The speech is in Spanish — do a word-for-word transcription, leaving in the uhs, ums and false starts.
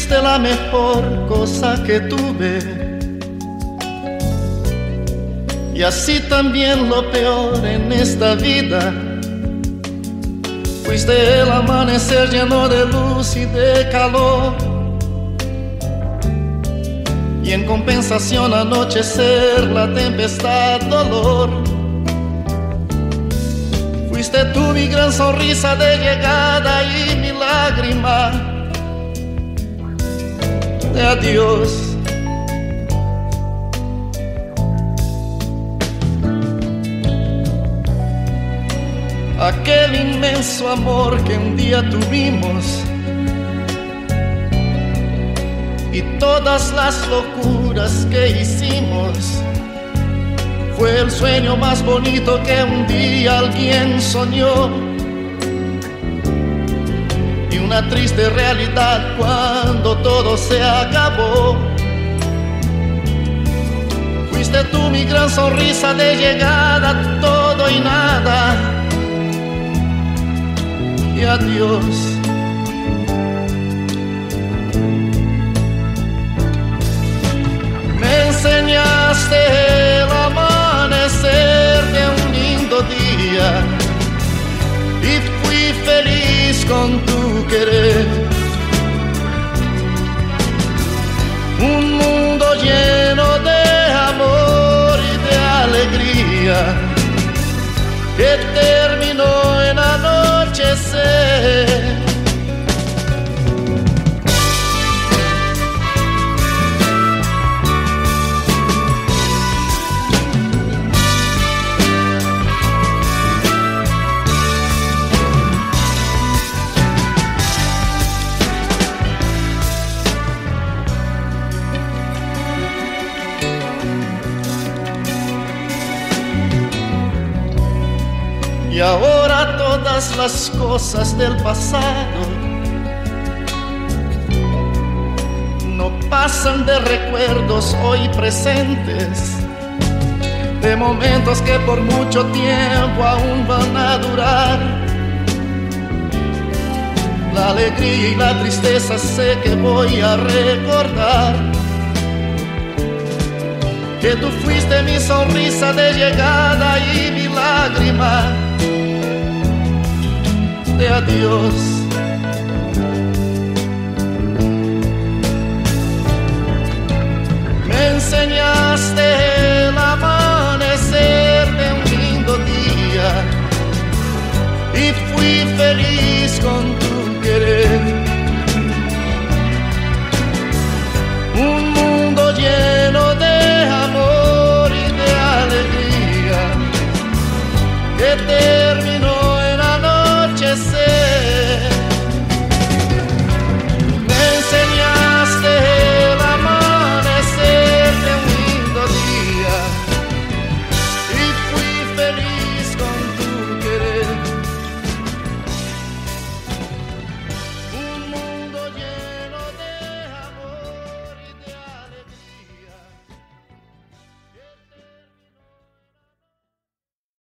Fuiste la mejor cosa que tuve, y así también lo peor en esta vida. Fuiste el amanecer lleno de luz y de calor, y en compensación anochecer la tempestad, dolor. Fuiste tú mi gran sonrisa de llegada y mi lágrima de adiós. Aquel inmenso amor que un día tuvimos y todas las locuras que hicimos, fue el sueño más bonito que un día alguien soñó, y una triste realidad cuando todo se acabó. Fuiste tú mi gran sonrisa de llegada, todo y nada, y adiós. Me enseñaste el amanecer de un lindo día y fui feliz con tu querer. Un mundo lleno de amor y de alegría que terminó en anochecer. Y ahora todas las cosas del pasado no pasan de recuerdos hoy presentes, de momentos que por mucho tiempo aún van a durar. La alegría y la tristeza sé que voy a recordar, que tú fuiste mi sonrisa de llegada y mi lágrima de adiós. Me enseñaste